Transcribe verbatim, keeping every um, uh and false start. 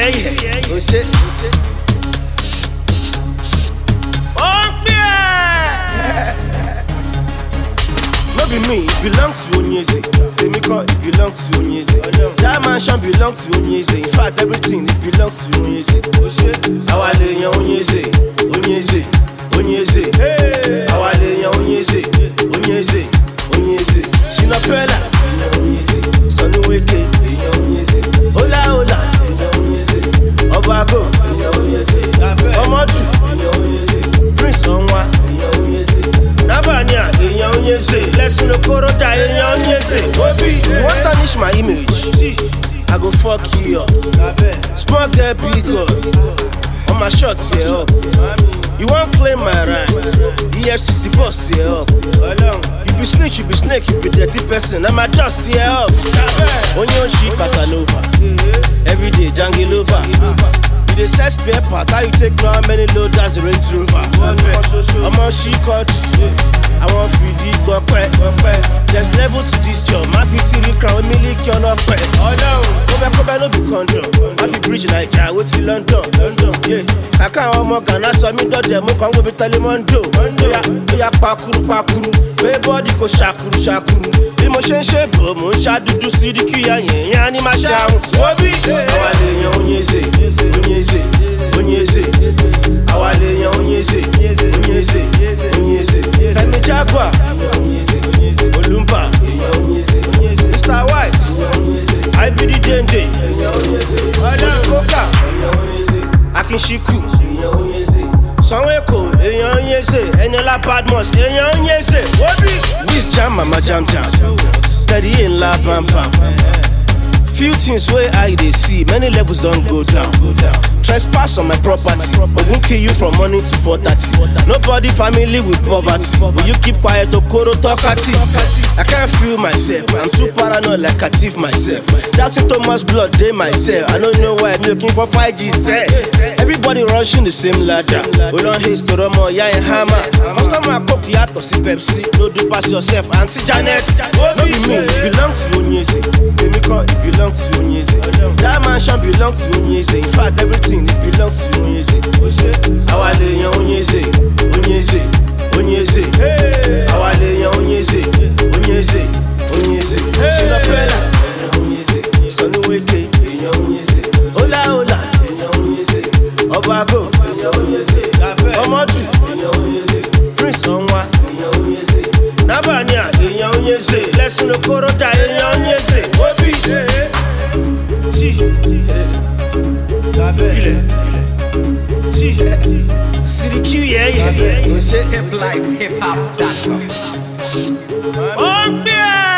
yeah, yeah. Oh shit. Oh yeah. No be me, it belongs to Onyeze. They make up, it belongs to Onyeze. That mansion belongs to Onyeze. In fact, everything it belongs to Onyeze. Oh shit. Awale yan Onyeze, Onyeze, Onyeze. Hey. Awale yan Onyeze, Onyeze, Onyeze. Shinapela, Onyeze. Sanuweke, Onyeze. Hola hola, Onyeze. Obago, Onyeze. Omodu, Onyeze. Prince Onwa, Onyeze. Nabanya, Onyeze. Lesson Okoroda, Onyeze. Obi, you want to tarnish my image? I go fuck you up. Small girl, big girl. On my shots, yeah up. You won't claim my rights. E F C C bust, yeah up. You be snitch, you be snake, you be dirty person. I'm a dust, yeah up. Onyo she Casanova. Every day, jungle over. You dey sell spare part, how you take now many loaders Range Rover. I'm on she cut. I want free deep go quick. There's level to this job. My fifty crown million you're not quick. Oh no, go back, go back, no be control. I be bridge like I went to London. London, yeah. I can't want more can I saw me do them. Come go be Telemondo. Yeah, yeah, pakuru, pakuru. Way body go shakuru, shakuru. Emotion shape, mo shadu do see the key and yeah, ni ma sham. Obi, awale yan Onyeze, Onyeze, Onyeze. Awale yan Onyeze, Onyeze, Onyeze. Femi Jaguar, Olumba, Mister White, I be the D J, Adam Koka, Akinshiku, Sanweko, Onyeze, Enela Badmus, Onyeze. This jam, mama jam jam, Daddy in la bam bam. Few things where I they see, many levels don't go down. Trespass on my property, but won't kill you from morning to four thirty. Nobody family with poverty. Will you keep quiet or koro talkati? I can't feel myself, I'm too paranoid like I thief myself. Doubting Thomas blood, they myself. I don't know why I'm looking for five G set. Everybody rushing the same ladder. Hold on, haste to Romo, yeah, and hammer. Customer cook, you have to see Pepsi. No do pass yourself, Auntie Janet. No be me, it belongs to Onyeze. They make up, it belongs to Onyeze. That mansion belongs to Onyeze. In fact, everything it belongs to Onyeze. Awale yan Onyeze, Onyeze, Onyeze. Awale yan Onyeze, Onyeze, Onyeze. Shinapela, Onyeze. Sanuweke, Onyeze. Hola hola, Onyeze. Obago, Onyeze. Omodu, Onyeze. Prince Onwa, Onyeze. Nabanya, Onyeze. Lesson Okoroda, Onyeze. Obi, City Q, yeah, yeah. Hip life, hip hop, that's all. Oh, yeah.